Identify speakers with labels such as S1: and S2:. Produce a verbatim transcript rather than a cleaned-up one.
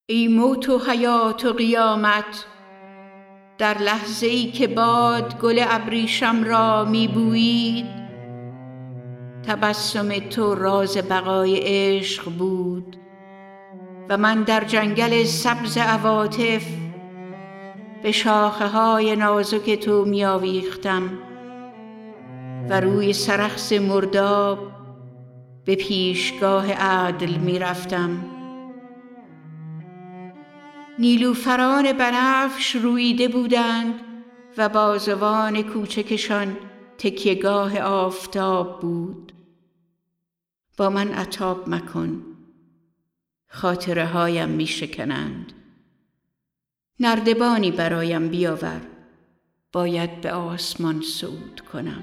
S1: ای موت و حیات و قیامت، در لحظه‌ای که باد گل ابریشم را می بویید، تبسم تو راز بقای عشق بود و من در جنگل سبز عواطف به شاخه های نازک تو می آویختم و روی سرخس مرداب به پیشگاه عدل می رفتم. نیلوفران بنفش روییده بودند و بازوان کوچکشان تکیهگاه آفتاب بود. با من عتاب مکن، خاطره هایم می شکنند. نردبانی برایم بیاور، باید به آسمان صعود کنم.